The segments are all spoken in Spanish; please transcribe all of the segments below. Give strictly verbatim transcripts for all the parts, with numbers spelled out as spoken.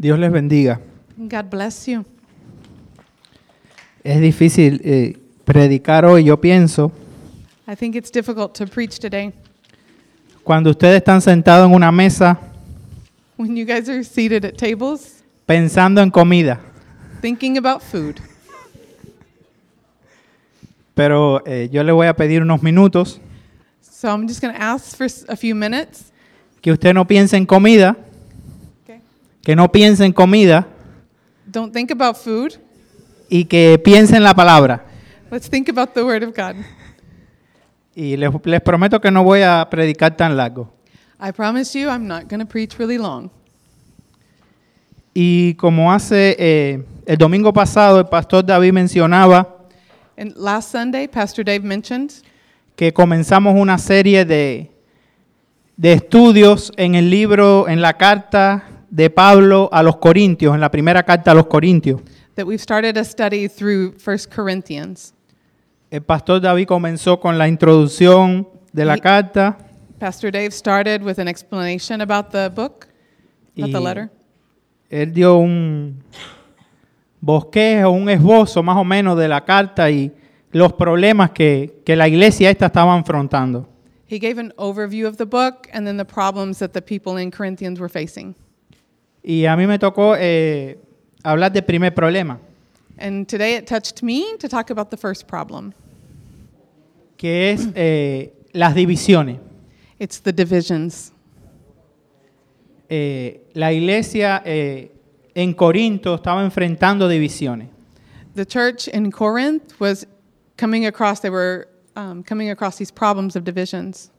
Dios les bendiga. God bless you. Es difícil eh, predicar hoy, yo pienso, I think it's difficult to preach today cuando ustedes están sentados en una mesa when you guys are seated at tables pensando en comida. thinking about food. Pero eh, yo le voy a pedir unos minutos So I'm just going to ask for s- a few minutes. que usted no piense en comida, Okay. que no piense en comida Don't think about food. y que piense en la palabra. Let's think about the Word of God. Y les, les prometo que no voy a predicar tan largo. I promise you I'm not going to preach really long. Y como hace eh, el domingo pasado el pastor David mencionaba And last Sunday, Pastor Dave mentioned que comenzamos una serie de, de estudios en el libro, en la carta de Pablo a los Corintios, en la primera carta a los Corintios. that we've started a study through First Corinthians. El pastor David comenzó con la introducción de la Y- carta Pastor Dave started with an explanation about the book, about y the letter. él dio un bosquejo, un esbozo más o menos de la carta y los problemas que, que la iglesia esta estaba afrontando. He gave an overview of the book and then the problems that the people in Corinthians were facing. Y a mí me tocó eh, hablar del primer problema, And today it touched me to talk about the first problem. que es eh, las divisiones. It's the divisions. Eh, la iglesia eh, en Corinto estaba enfrentando divisiones. The church in Corinth was coming across, they were um, coming across these problems of divisions.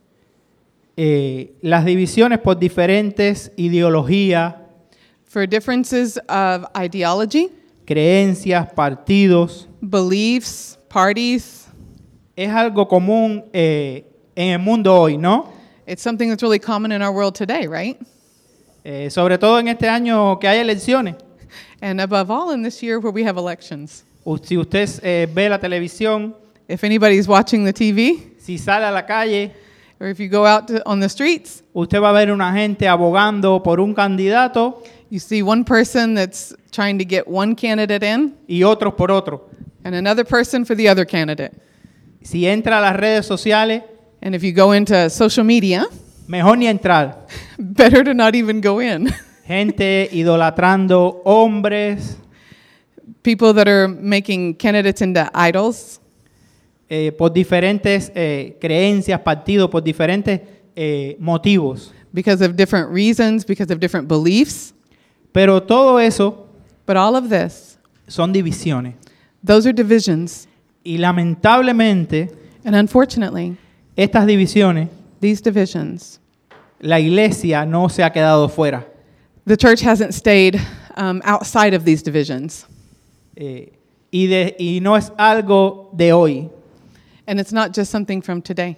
Eh, las divisiones por diferentes ideologías, For differences of ideology, creencias, partidos. beliefs, parties. Es algo común eh, en el mundo hoy, ¿no? It's something that's really common in our world today, right? Eh, sobre todo en este año que hay elecciones. And above all, in this year where we have elections. U- Si usted eh, ve la televisión, If anybody's watching the T V, si sale a la calle, or if you go out to, on the streets, usted va a ver una gente abogando por un candidato you see one person that's trying to get one candidate in y otros por otro. and another person for the other candidate. Si entra a las redes sociales, And if you go into social media, mejor ni entrar. better to not even go in. Gente idolatrando hombres, People that are making candidates into idols eh, por diferentes eh, creencias, partidos, por diferentes eh, motivos. because of different reasons, because of different beliefs. Pero todo eso But all of this, son divisiones. those are divisions. Y lamentablemente, And unfortunately, estas divisiones, these divisions, la iglesia no se ha quedado fuera. the church hasn't stayed um, outside of these divisions. Eh, y, de- y no es algo de hoy. And it's not just something from today.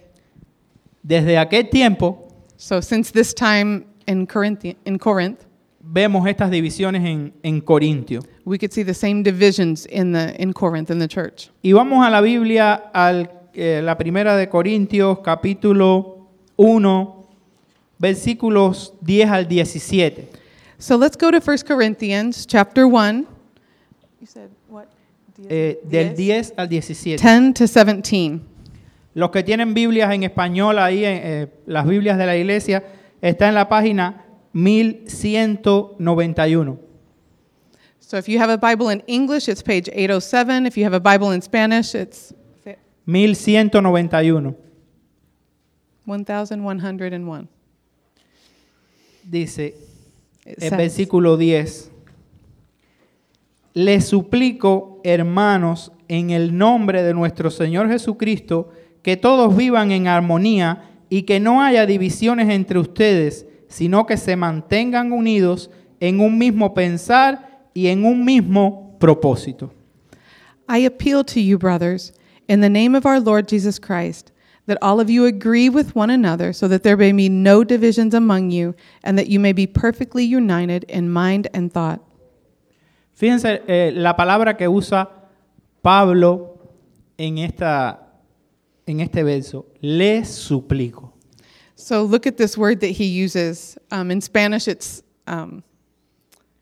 Desde aquel tiempo So since this time in Corinth, in Corinth, vemos estas divisiones en, en Corintio. we could see the same divisions in the in Corinth in the church. Y vamos a la Biblia, a la primera de Corintios, capítulo uno, versículos diez al diecisiete. So let's go to First Corinthians chapter one. You said what? Eh, del diez al diecisiete. ten to seventeen. Los que tienen Biblias en español ahí, eh, las Biblias de la iglesia, está en la página mil ciento noventa y uno. So if you have a Bible in English, it's page eight oh seven. If you have a Bible in Spanish, it's mil ciento noventa y uno. one thousand one hundred one. Dice It el says, versículo diez. Les suplico, hermanos, en el nombre de nuestro Señor Jesucristo, que todos vivan en armonía y que no haya divisiones entre ustedes, sino que se mantengan unidos en un mismo pensar y en un mismo propósito. I appeal to you, brothers, in the name of our Lord Jesus Christ, that all of you agree with one another so that there may be no divisions among you and that you may be perfectly united in mind and thought. Fíjense eh, la palabra que usa Pablo en, esta, en este verso. Les suplico. So look at this word that he uses. Um, in Spanish, it's um,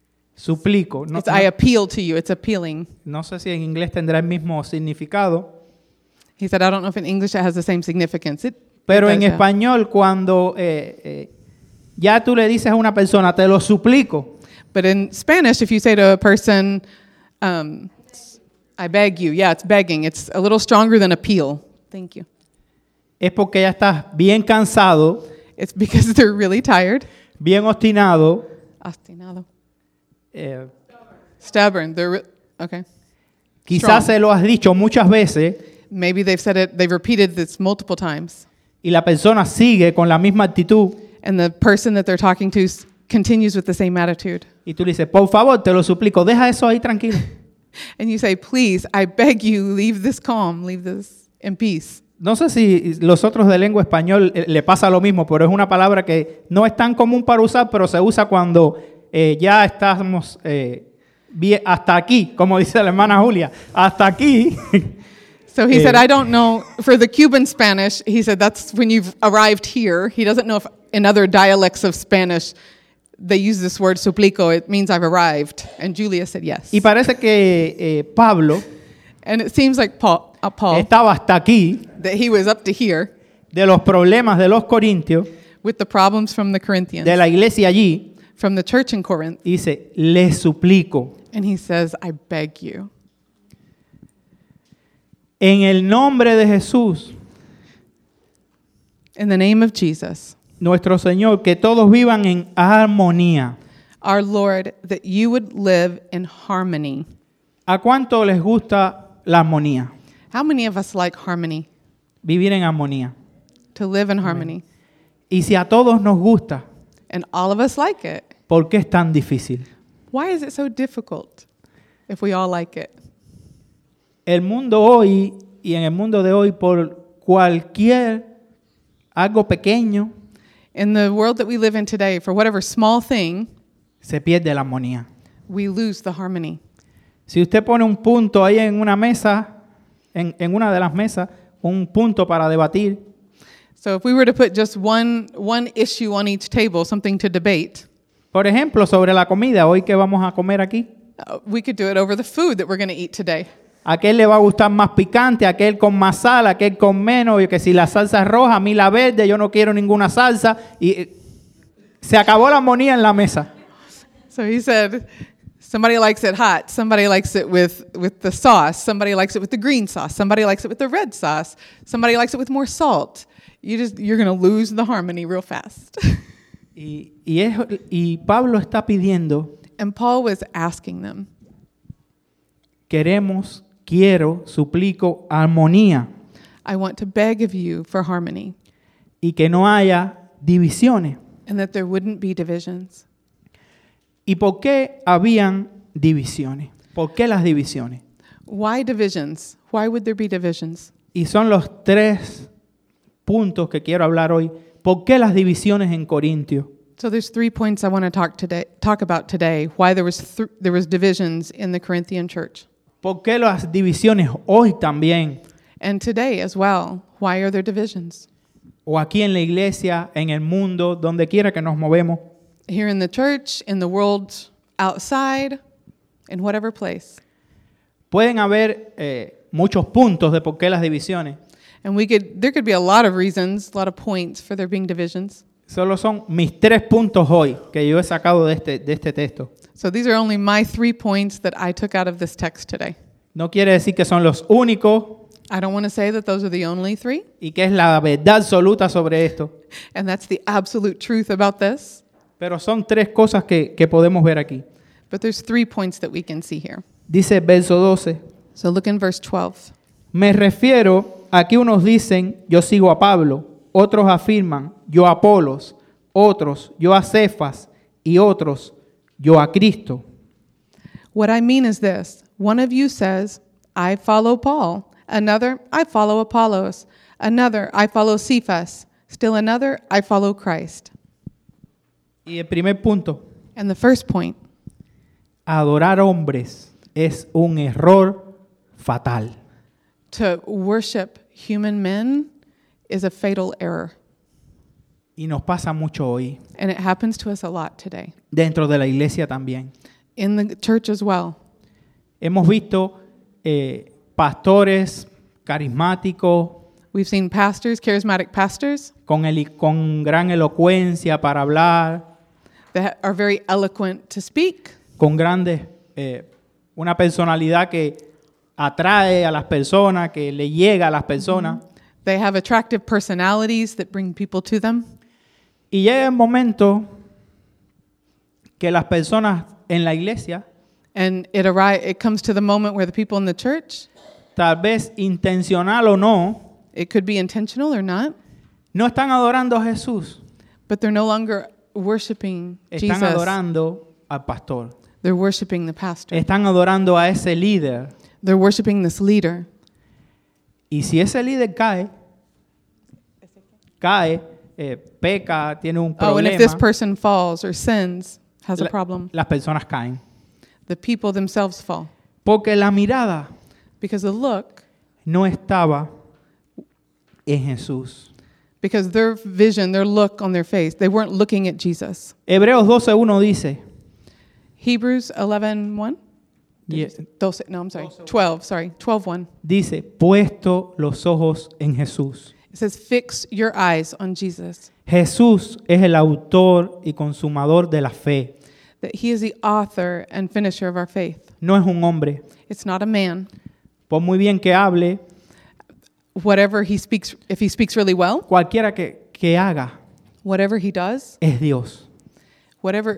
Suplico. No, It's I no, appeal to you. It's appealing. no sé si en inglés tendrá el mismo significado, He said, I don't know if in English it has the same significance. It, pero it en does have. español cuando eh, eh, ya tú le dices a una persona, te lo suplico, But in Spanish, if you say to a person, um, I beg you, yeah, it's begging. It's a little stronger than appeal. Thank you. es porque ya estás bien cansado, It's because they're really tired. bien obstinado, Obstinado. eh, Stubborn. They're re- okay. quizás Strong. se lo has dicho muchas veces Maybe they've said it, they've repeated this multiple times. y la persona sigue con la misma actitud And the person that they're talking to s- continues with the same attitude. y tú le dices, por favor, te lo suplico, deja eso ahí tranquilo. And you say, please, I beg you, leave this calm, leave this in peace. No sé si los otros de lengua español eh, le pasa lo mismo, pero es una palabra que no es tan común para usar, pero se usa cuando eh, ya estamos eh, bien, hasta aquí, como dice la hermana Julia, hasta aquí. So he Eh. said, I don't know. For the Cuban Spanish, he said that's when you've arrived here. He doesn't know if in other dialects of Spanish they use this word suplico. It means I've arrived. And Julia said yes. Y parece que eh, Pablo And it seems like Paul, uh, Paul estaba hasta aquí that he was up to here de los problemas de los corintios, with the problems from the Corinthians, de la iglesia allí, from the church in Corinth. y dice, les suplico, And he says, I beg you. en el nombre de Jesús, In the name of Jesus, nuestro Señor, que todos vivan en armonía. our Lord, that you would live in harmony. ¿A cuánto les gusta la armonía? How many of us like harmony? Vivir en armonía. To live in harmony. Y si a todos nos gusta, And all of us like it. ¿por qué es tan difícil? Why is it so difficult if we all like it? El mundo hoy y en el mundo de hoy, por cualquier algo pequeño, In the world that we live in today, for whatever small thing, se pierde la armonía. we lose the harmony. Si usted pone un punto ahí en una mesa, en, en una de las mesas, un punto para debatir, So if we were to put just one, one issue on each table, something to debate, por ejemplo, sobre la comida, hoy que vamos a comer aquí, uh, we could do it over the food that we're going to eat today. a aquel le va a gustar más picante, a aquel con más sal, a aquel con menos, y que si la salsa es roja, a mí la verde, yo no quiero ninguna salsa, y eh, se acabó la armonía en la mesa. So he said, somebody likes it hot, somebody likes it with, with the sauce, somebody likes it with the green sauce, somebody likes it with the red sauce, somebody likes it with more salt. You just, you're going to lose the harmony real fast. Y, y, es- y Pablo está pidiendo, And Paul was asking them, queremos, quiero, suplico armonía I want to beg of you for harmony y que no haya divisiones. and that there wouldn't be divisions. ¿Y por qué habían divisiones? ¿Por qué las divisiones? Why divisions? Why would there be divisions? Y son los tres puntos que quiero hablar hoy. ¿Por qué las divisiones en Corintios? So there's three points I want to talk today, talk about today. Why there was th- there was divisions in the Corinthian church, ¿Por qué las divisiones hoy también? and today as well. Why are there divisions O aquí en la iglesia, en el mundo, donde quiera que nos movemos. here in the church, in the world, outside, in whatever place? Pueden haber eh, muchos puntos de por qué las divisiones. And we could there could be a lot of reasons, a lot of points for there being divisions. Solo son mis tres puntos hoy que yo he sacado de este, de este texto. So these are only my three points that I took out of this text today. No quiere decir que son los únicos I don't want to say that those are the only three, y que es la verdad absoluta sobre esto, and that's the absolute truth about this. pero son tres cosas que, que podemos ver aquí. But there's three points that we can see here. Dice verso doce, So look in verse twelve. me refiero a que unos dicen, yo sigo a Pablo, otros afirman, yo a Apolos, otros, yo a Cefas, y otros, yo a Cristo. What I mean is this. One of you says, I follow Paul. Another, I follow Apollos. Another, I follow Cephas. Still another, I follow Christ. Y el primer punto, And the first point, adorar hombres es un error fatal. to worship human men is a fatal error. Y nos pasa mucho hoy, And it happens to us a lot today. dentro de la iglesia también. in the church as well. Hemos visto eh, pastores carismáticos We've seen pastors, charismatic pastors, con, el, con gran elocuencia para hablar, that are very eloquent to speak, con grandes, eh, una personalidad que atrae a las personas, que le llega a las personas. they have attractive personalities that bring people to them. Y llega el momento que las personas en la iglesia, And it arri- it comes to the moment where the people in the church, tal vez intencional o no, it could be intentional or not, no están adorando a Jesús, but they're no longer worshiping están Jesus. adorando al pastor, They're worshiping the pastor. están adorando a ese líder. They're worshiping this leader. Y si ese líder cae, cae, eh, peca, tiene un Oh, and problema, if this person falls or sins, has a la- problem, las personas caen. the people themselves fall. Porque la mirada Because the look, no estaba en Jesús. because their vision, their look on their face, they weren't looking at Jesus. Hebreos doce uno dice, Hebrews eleven one? y- twelve, no, I'm sorry. twelve, sorry. twelve one. dice, puesto los ojos en Jesús. It says, fix your eyes on Jesus, Jesús es el autor y consumador de la fe. that he is the author and finisher of our faith. No es un hombre. It's not a man. Por muy bien que hable, Whatever he speaks, if he speaks really well, cualquiera que, que haga, whatever he does, es Dios. whatever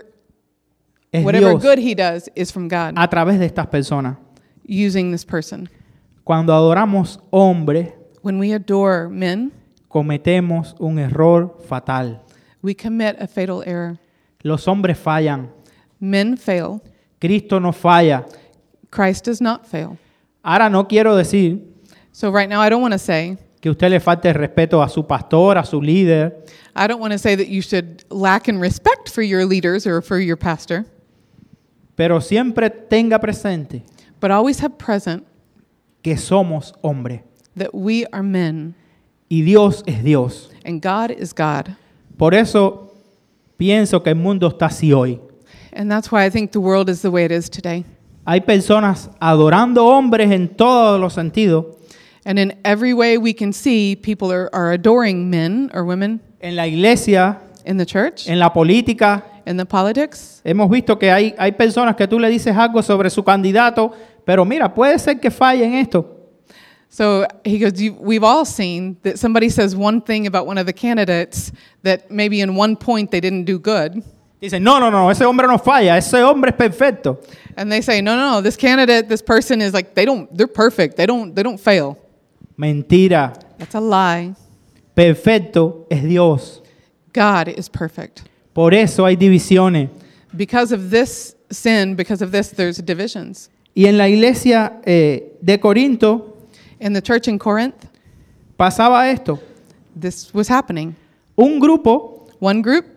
Es whatever Dios good he does is from God, a través de estas personas. using this person. Cuando adoramos hombres, When we adore men, cometemos un error fatal. we commit a fatal error. Los hombres fallan. Men fail. Cristo no falla. Christ does not fail. Ahora no quiero decir So right now, I don't want to say, que usted le falte el respeto a su pastor, a su líder, I don't want to say that you should lack in respect for your leaders or for your pastor, pero siempre tenga presente but always have present que somos hombres that we are men y Dios es Dios. and God is God. Por eso pienso que el mundo está así hoy. And that's why I think the world is the way it is today. Hay personas adorando hombres en todos los sentidos. And in every way we can see, people are, are adoring men or women En la iglesia, in the church, en la política, in the politics. hemos visto que hay, hay personas que tú le dices algo sobre su candidato, pero mira, puede ser que falle en esto. So he goes, you, we've all seen that somebody says one thing about one of the candidates that maybe in one point they didn't do good. Dicen, no, no, no, ese hombre no falla, ese hombre es perfecto. And they say, no, no, no, this candidate, this person is like, they don't, they're perfect. They don't, they don't fail. Mentira. That's a lie. Perfecto es Dios. God is perfect. Por eso hay divisiones. Because of this sin, because of this, there's divisions. Y en la iglesia eh, de Corinto In the church in Corinth, pasaba esto. this was happening. Un grupo One group,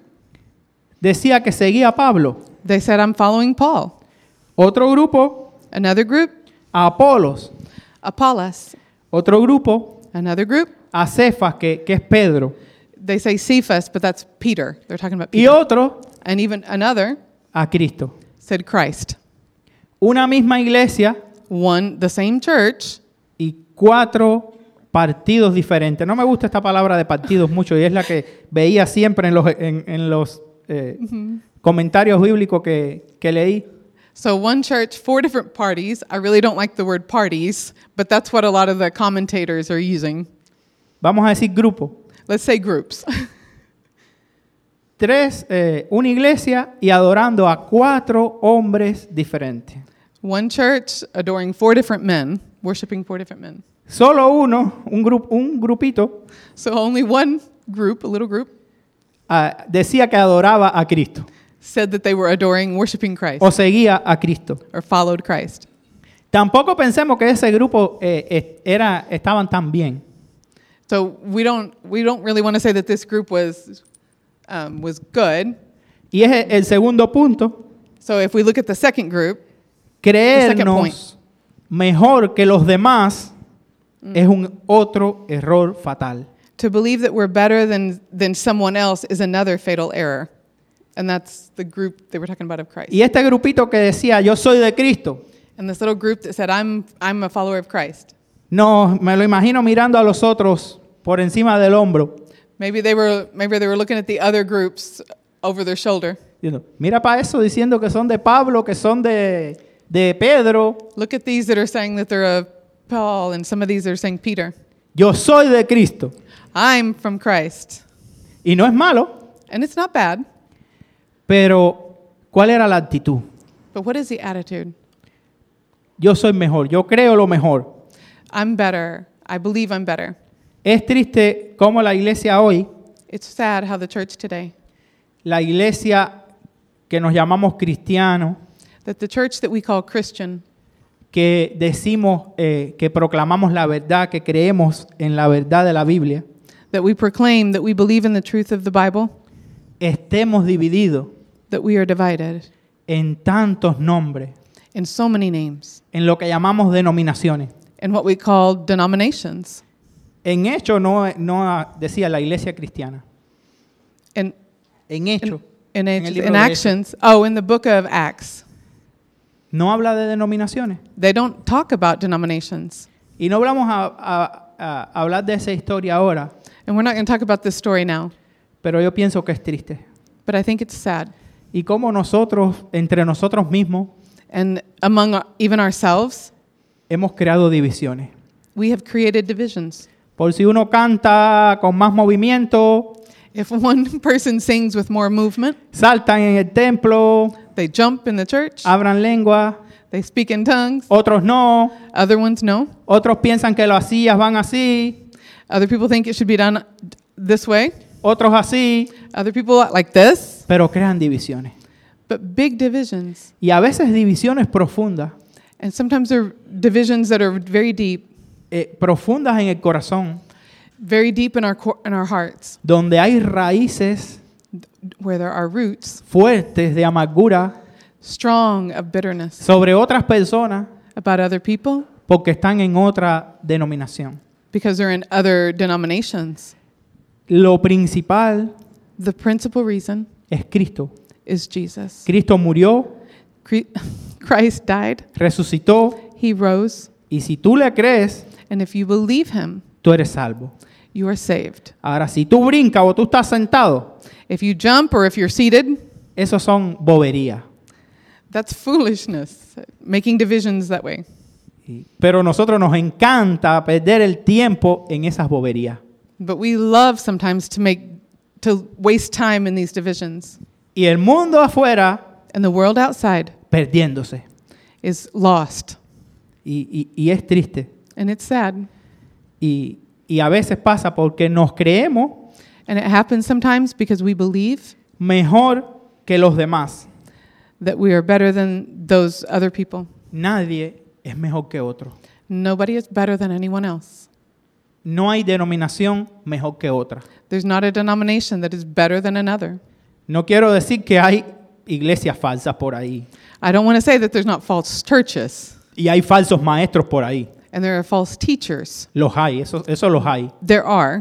decía que seguía a Pablo. they said, I'm following Paul. Otro grupo Another group, a Apolos. Apollos. Otro grupo Another group, a Cefas, que, que es Pedro. they say Cephas, but that's Peter. They're talking about Y Peter. otro And even another a Cristo. said Christ. Una misma iglesia One, the same church, y cuatro partidos diferentes. No me gusta esta palabra de partidos mucho y es la que veía siempre en los, en, en los eh, comentarios bíblicos que, que leí. so one church, four different parties. I really don't like the word parties, but that's what a lot of the commentators are using. Vamos a decir grupo. Let's say groups. Tres, eh, una iglesia y adorando a cuatro hombres diferentes. One church adoring four different men, worshiping four different men. Solo uno, un, grupo, un grupito, So only one group, a little group, ah, decía que adoraba a Cristo said that they were adoring, worshiping Christ o seguía a Cristo. or followed Christ. Tampoco pensemos que ese grupo eh, eh, era, estaban tan bien. So we don't we don't really want to say that this group was um, was good. Y es el segundo punto, So if we look at the second group, second point. creernos mejor que los demás es un otro error fatal. to believe that we're better than than someone else is another fatal error. And that's the group they were talking about of Christ. Y este grupito que decía, yo soy de Cristo, And this little group that said, I'm, I'm a follower of Christ. no, me lo imagino mirando a los otros por encima del hombro. Maybe they were, maybe they were looking at the other groups over their shoulder. Diciendo, mira para eso diciendo que son de Pablo, que son de, de Pedro. Look at these that are saying that they're of Paul, and some of these are saying Peter. Yo soy de Cristo. I'm from Christ. Y no es malo, And it's not bad, pero ¿cuál era la actitud? but what is the attitude? Yo soy mejor, yo creo lo mejor. I'm better. I believe I'm better. Es triste cómo la iglesia hoy, It's sad how the church today, la iglesia que nos llamamos cristianos, that the church that we call Christian, que decimos eh, que proclamamos la verdad, que creemos en la verdad de la Biblia, that we proclaim that we believe in the truth of the Bible, estemos divididos that we are divided en tantos nombres, in so many names, en lo que llamamos denominaciones. in what we call denominations. En hecho no, no decía la iglesia cristiana. And En hecho, in, En el act- libro in de actions, oh, in the book of Acts, no habla de denominaciones. they don't talk about denominations. Y no vamos a, a- a hablar de esa historia ahora, And we're not going to talk about this story now, pero yo pienso que es triste. but I think it's sad. Y cómo nosotros, entre nosotros mismos, And among our- even ourselves, hemos creado divisiones. we have created divisions. Por si uno canta con más movimiento, If one person sings with more movement, saltan en el templo, they jump in the church, abran lengua, they speak in tongues, otros no, other ones no. otros piensan que las sillas van así, Other people think it should be done this way. otros así, Other people like this. pero crean divisiones. But big divisions. Y a veces divisiones profundas, And sometimes they're divisions that are very deep, eh, profundas en el corazón, very deep in our cor- in our hearts, donde hay raíces where there are roots, fuertes de amargura strong of bitterness sobre otras personas about other people porque están en otra denominación. because they're in other denominations. Lo principal The principal reason es Cristo. is Jesus. Cristo murió, Cre- Christ died, resucitó, he rose, y si tú le crees, and if you believe him, tú eres salvo. you are saved. Ahora, si tú brincas o tú estás sentado, If you jump or if you're seated, eso son boberías. that's foolishness, making divisions that way. Y- Pero a nosotros nos encanta perder el tiempo en esas boberías. But we love sometimes to make to waste time in these divisions. Y el mundo afuera And the world outside perdiéndose. is lost. Y, y- y es triste. And it's sad. Y, y a veces pasa porque nos creemos And it happens sometimes because we believe mejor que los demás. that we are better than those other people. Nadie es mejor que otro. Nobody is better than anyone else. No hay denominación mejor que otra. There's not a denomination that is better than another. No quiero decir que hay iglesias falsas por ahí. I don't want to say that there's not false churches Y hay falsos maestros por ahí. and there are false teachers. Los hay, eso, eso los hay. There are,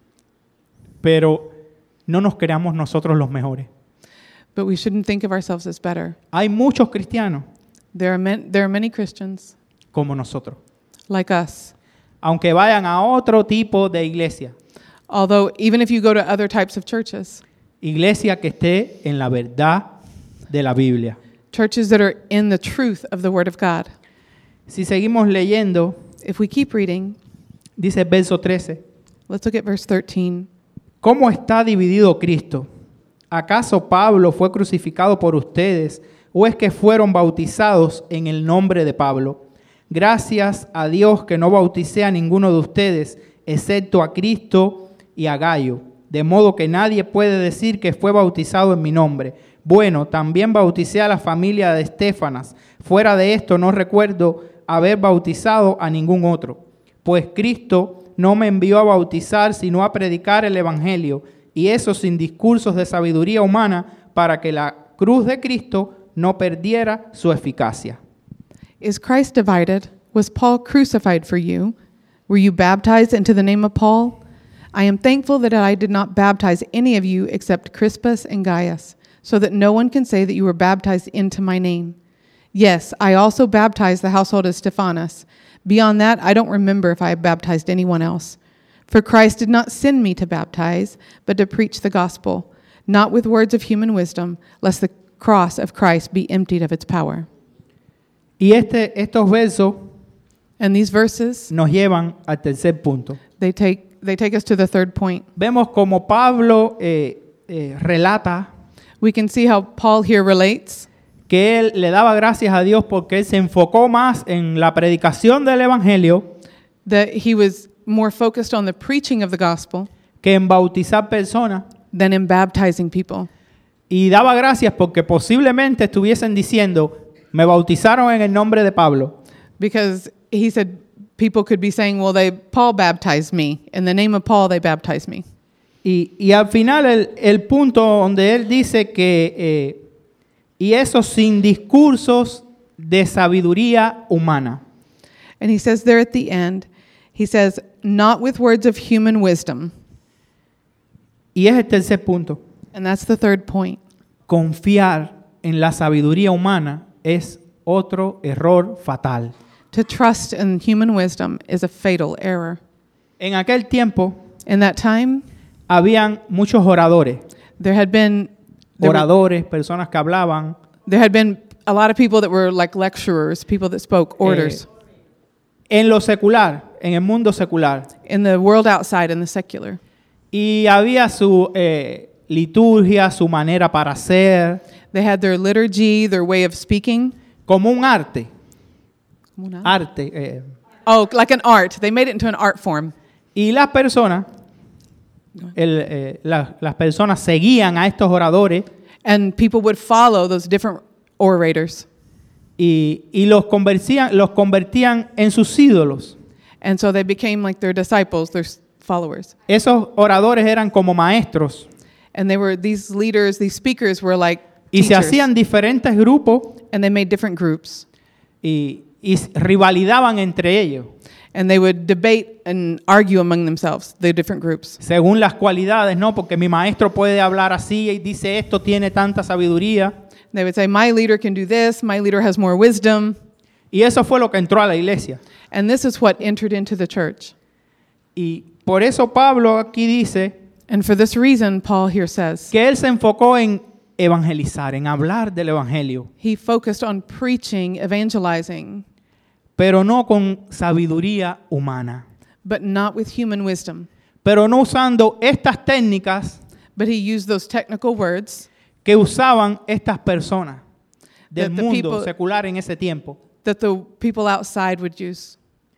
Pero no nos creamos nosotros los mejores. but we shouldn't think of ourselves as better. Hay muchos cristianos There are, men, there are many Christians como nosotros. like us. Aunque vayan a otro tipo de iglesia. Although, even if you go to other types of churches, Iglesia que esté en la verdad de la Biblia. churches that are in the truth of the Word of God. Si seguimos leyendo, If we keep reading, dice el verso trece. let's look at verse thirteen. ¿Cómo está dividido Cristo? ¿Acaso Pablo fue crucificado por ustedes o es que fueron bautizados en el nombre de Pablo? Gracias a Dios que no bauticé a ninguno de ustedes, excepto a Cristo y a Gayo, de modo que nadie puede decir que fue bautizado en mi nombre. Bueno, también bauticé a la familia de Estéfanas. Fuera de esto no recuerdo haber bautizado a ningún otro, pues Cristo no me envió a bautizar, sino a predicar el Evangelio, y eso sin discursos de sabiduría humana, para que la cruz de Cristo no perdiera su eficacia. Is Christ divided? Was Paul crucified for you? Were you baptized into the name of Paul? I am thankful that I did not baptize any of you except Crispus and Gaius, so that no one can say that you were baptized into my name. Yes, I also baptized the household of Stephanas. Beyond that, I don't remember if I baptized anyone else. For Christ did not send me to baptize, but to preach the gospel, not with words of human wisdom, lest the cross of Christ be emptied of its power. Y este, estos versos And these verses, nos llevan al tercer punto. they take they take us to the third point. Vemos como Pablo eh, eh, relata We can see how Paul here relates que él le daba gracias a Dios porque él se enfocó más en la predicación del evangelio that he was more focused on the preaching of the gospel que en bautizar personas, than in baptizing people. y daba gracias porque posiblemente estuviesen diciendo, me bautizaron en el nombre de Pablo. Because he said people could be saying, well, they Paul baptized me. In the name of Paul, they baptized me. Y, y al final el, el punto donde él dice que, eh, y eso sin discursos de sabiduría humana. And he says there at the end, he says, not with words of human wisdom. Y es el tercer punto. And that's the third point. Confiar en la sabiduría humana es otro error fatal. To trust in human wisdom is a fatal error. En aquel tiempo In that time, habían muchos oradores, there had been there, were, oradores, personas que hablaban. there had been a lot of people that were like lecturers, people that spoke orders Eh, en lo secular, en el mundo secular. in the world outside, in the secular. Y había su eh, liturgia, su manera para ser, They had their liturgy, their way of speaking. como un arte. Como una- Arte. eh. Oh, like an art. They made it into an art form. Y las personas, el, eh, la- las personas seguían a estos oradores And people would follow those different orators. y, y los, convertían, los convertían en sus ídolos. And so they became like their disciples, their s- followers. Esos oradores eran como maestros And they were, these leaders, these speakers were like y se teachers. hacían diferentes grupos And they made different groups. y, y rivalizaban entre ellos And they would debate and argue among themselves, the different groups. según las cualidades, ¿no? Porque mi maestro puede hablar así y dice esto, tiene tanta sabiduría. They would say, my leader can do this, my leader has more wisdom. Y eso fue lo que entró a la iglesia. And this is what entered into the church. Y por eso Pablo aquí dice And for this reason, Paul here says, que él se enfocó en evangelizar, en hablar del evangelio, he focused on preaching, evangelizing, pero no con sabiduría humana, but not with human wisdom. pero no usando estas técnicas But he used those technical words que usaban estas personas del That the mundo people- secular en ese tiempo, that the people outside would use,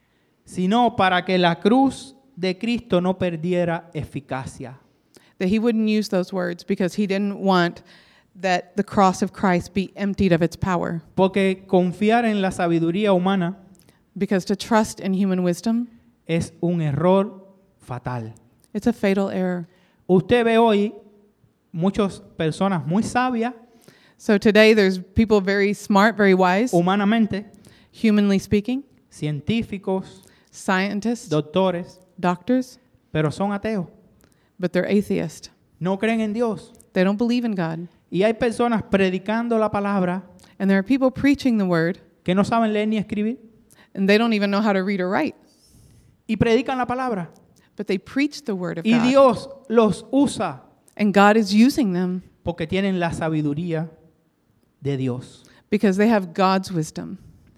sino para que la cruz de Cristo no perdiera eficacia. that he wouldn't use those words because he didn't want that the cross of Christ be emptied of its power. Porque confiar en la sabiduría humana Because to trust in human wisdom, es un error fatal. it's a fatal error. Usted ve hoy muchas personas muy sabias So today there's people very smart, very wise, humanamente, humanly speaking, científicos, scientists, doctores, doctors, pero son ateos. but they're atheist. No creen en Dios. They don't believe in God. Y hay personas predicando la palabra And there are people preaching the word, que no saben leer ni escribir and they don't even know how to read or write. y predican la palabra. But they preach the word of Y God. Dios los usa And God is using them porque tienen la sabiduría de Dios. because they have God's wisdom.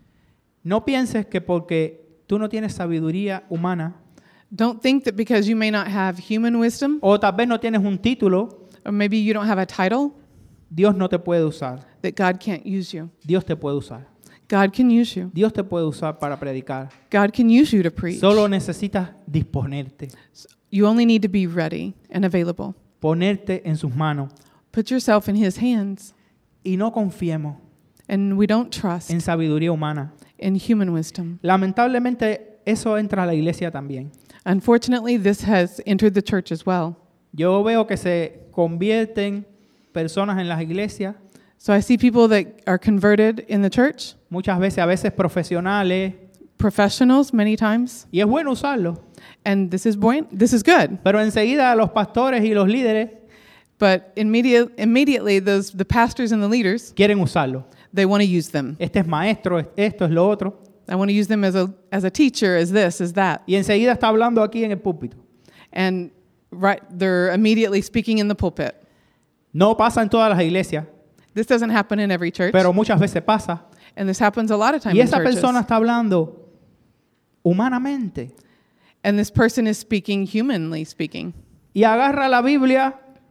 No pienses que porque tú no tienes sabiduría humana Don't think that because you may not have human wisdom, o tal vez no tienes un título, or maybe you don't have a title, Dios no te puede usar. that God can't use you. Dios te puede usar. God can use you. Dios te puede usar para predicar. God can use you to preach. Solo necesitas disponerte, You only need to be ready and available. ponerte en sus manos Put yourself in His hands. y no confiemos And we don't trust en sabiduría humana. in human wisdom. Lamentablemente eso entra a la iglesia también. Unfortunately, this has entered the church as well. Yo veo que se convierten personas en las iglesias, So I see people that are converted in the church, muchas veces, a veces profesionales, professionals many times, y es bueno usarlo, and this is buen- this is good. pero enseguida los pastores y los líderes But immediate, immediately, those the pastors and the leaders, quieren usarlo. they want to use them. Este es maestro, es- esto es lo otro. I want to use them as a as a teacher, as this, as that. Y enseguida está hablando aquí en el púlpito. And right, they're immediately speaking in the pulpit. No pasa en todas las iglesias, This doesn't happen in every church, pero muchas veces pasa. and this happens a lot of times Y in esa churches. persona está hablando humanamente. And this person is speaking humanly speaking. Y agarra la Biblia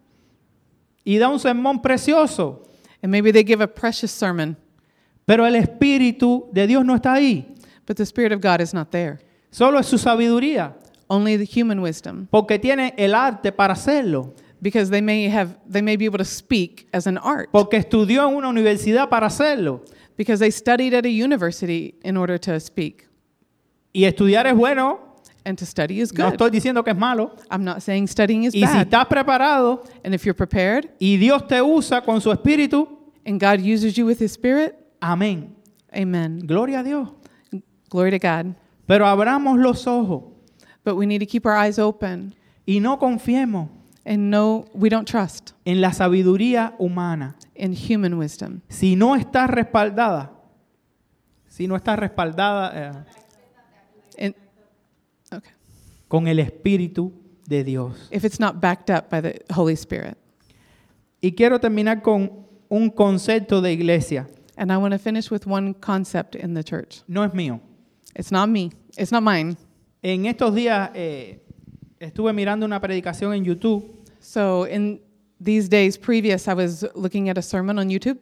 y da un sermón precioso. And maybe they give a precious sermon, Pero el Espíritu de Dios no está ahí. but the Spirit of God is not there. Solo es su sabiduría. Only the human wisdom, Porque tiene el arte para hacerlo. because they may have they may be able to speak as an art, Porque estudió en una universidad para hacerlo. because they studied at a university in order to speak. Y estudiar es bueno. And to study is No good. estoy diciendo que es malo. I'm not saying studying is Y si bad. estás preparado And if you're prepared y Dios te usa con su Espíritu, and God uses you with His Spirit, amén. amen. Gloria a Dios. Glory to God. Pero abramos los ojos But we need to keep our eyes open y no confiemos and know we don't trust en la sabiduría humana. in human wisdom. Si no está respaldada, si no está respaldada eh, And, okay. con el Espíritu de Dios. If it's not backed up by the Holy Spirit. Y quiero terminar con un concepto de iglesia. And I want to finish with one concept in the church. No es mío. It's not me. It's not mine. En estos días eh, estuve mirando una predicación en YouTube. So in these days previous, I was looking at a sermon on YouTube.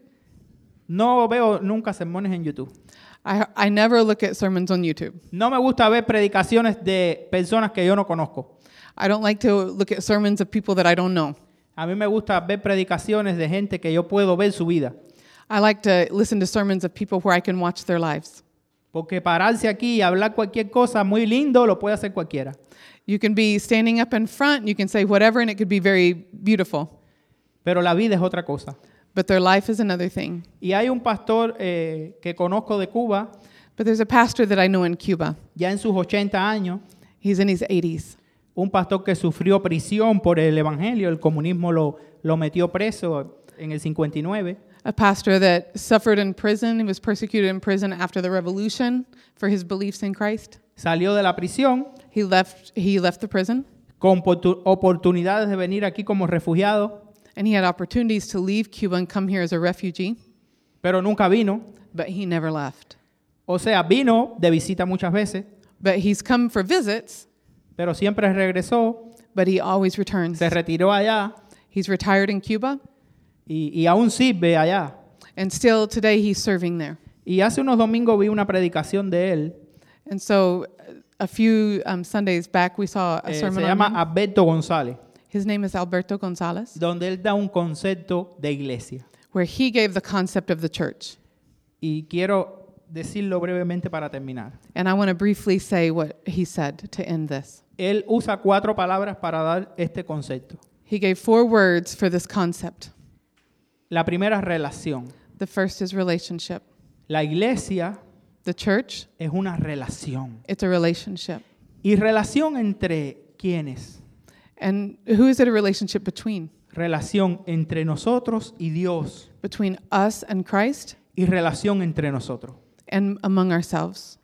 No veo nunca sermones en YouTube. I, I never look at sermons on YouTube. No me gusta ver predicaciones de personas que yo no conozco. I don't like to look at sermons of people that I don't know. A mí me gusta ver predicaciones de gente que yo puedo ver su vida. I like to listen to sermons of people where I can watch their lives. Porque pararse aquí y hablar cualquier cosa muy lindo lo puede hacer cualquiera. You can be standing up in front, you can say whatever, and it could be very beautiful. Pero la vida es otra cosa. But their life is another thing. Y hay un pastor eh, que conozco de Cuba, But there's a pastor that I know in Cuba. ya en sus ochenta años, He's in his eighties. un pastor que sufrió prisión por el evangelio. El comunismo lo, lo metió preso en el cincuenta y nueve. A pastor that suffered in prison. He was persecuted in prison after the revolution for his beliefs in Christ. Salió de la prisión He left, he left the prison, con oportu- oportunidades de venir aquí como refugiado, and he had opportunities to leave Cuba and come here as a refugee, pero nunca vino. but he never left. O sea, vino de visita muchas veces, But he's come for visits, pero siempre regresó, but he always returns. se retiró allá He's retired in Cuba, y, y aún sirve allá. and still today he's serving there. Y hace unos domingos vi una predicación de él, And so uh, a few um, Sundays back, we saw a eh, se sermon on llama him. Alberto González, His name is Alberto Gonzalez, donde él da un concepto de iglesia. where he gave the concept of the church. Y quiero decirlo brevemente para terminar. And I want to briefly say what he said to end this. Él usa cuatro palabras para dar este concepto. He gave four words for this concept. La primera es relación. The first is relationship. La iglesia The church, es una relación. it's a relationship. ¿Y relación entre quiénes? And who is it a relationship between? Relación entre nosotros y Dios. Between us and Christ Y relación entre nosotros. and among ourselves.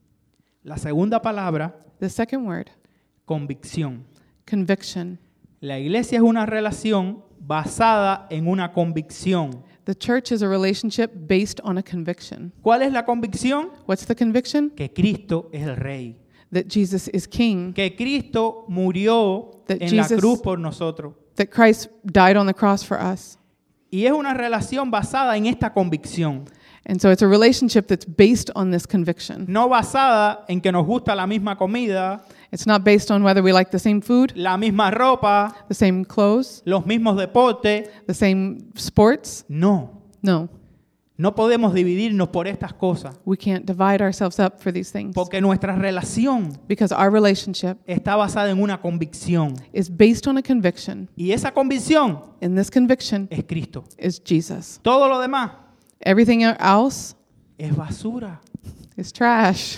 La segunda palabra, The second word, convicción. conviction. La iglesia es una relación basada en una convicción. The church is a relationship based on a conviction. ¿Cuál es la convicción? What's the conviction? Que Cristo es el Rey. That Jesus is King, Que Cristo murió That en la Jesus- cruz por nosotros. that Christ died on the cross for us. Y es una relación basada en esta convicción. And so it's a relationship that's based on this conviction. No basada en que nos gusta la misma comida, It's not based on whether we like the same food, la misma ropa, the same clothes, los mismos deportes. the same sports. No, No, no podemos dividirnos por estas cosas. we can't divide ourselves up for these things Porque nuestra relación because our relationship está basada en una convicción. is based on a conviction. Y esa convicción And this conviction es Cristo. is Jesus. Todo lo demás Everything else es basura. is trash.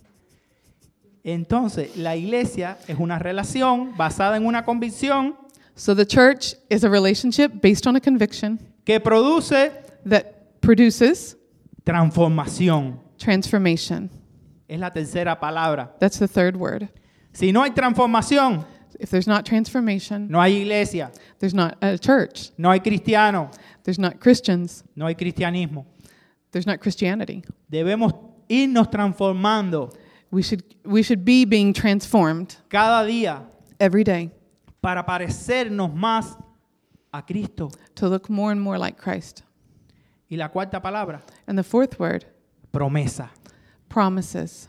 Entonces, la iglesia es una relación basada en una convicción So the church is a relationship based on a conviction que produce that produces transformación. transformation. Es la tercera palabra. That's the third word. Si no hay transformación, If there's not transformation, no hay iglesia, there's not a church. no hay cristiano, There's not Christians. no hay cristianismo. There's not Christianity. Debemos irnos transformando We should we should be being transformed cada día every day para parecernos más a Cristo. to look more and more like Christ. Y la cuarta palabra, And the fourth word, promesa. promises.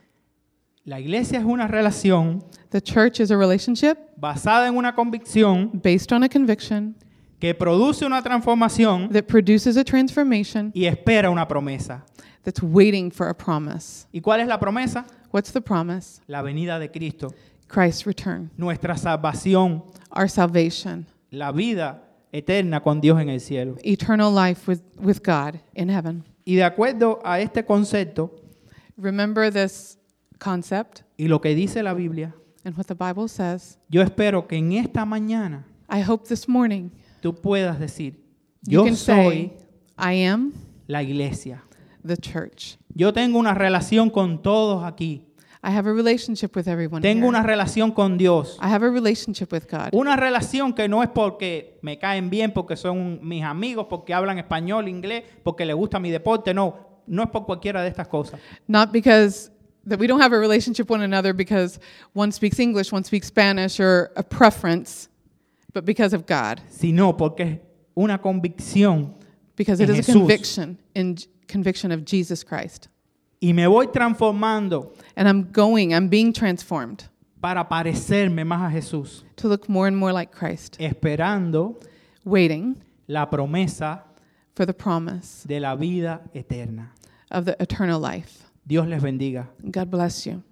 La iglesia es una relación The church is a relationship basada en una convicción based on a conviction que produce una transformación that produces a transformation y espera una promesa. that's waiting for a promise. ¿Y cuál es la promesa? What's the promise? La venida de Cristo, Christ's return, nuestra salvación, our salvation, la vida eterna con Dios en el cielo. eternal life with, with God in heaven. Y de acuerdo a este concepto Remember this concept y lo que dice la Biblia, and what the Bible says. yo espero que en esta mañana I hope this morning tú puedas decir, you yo can soy say, I am la iglesia. the church. Yo tengo una relación con todos aquí. I have a relationship with everyone Tengo here. una relación con Dios. I have a relationship with God. Una relación que no es porque me caen bien, porque son mis amigos, porque hablan español, inglés, porque les gusta mi deporte. No, no es por cualquiera de estas cosas. Not because that we don't have a relationship with one another because one speaks English, one speaks Spanish, or a preference, but because of God. Sino porque es una convicción Because it en is a Jesús. conviction in conviction of Jesus Christ. Y me voy transformando And I'm going, I'm being transformed para parecerme más a Jesús, to look more and more like Christ, esperando waiting la promesa for the promise de la vida eterna. of the eternal life. Dios les bendiga. God bless you.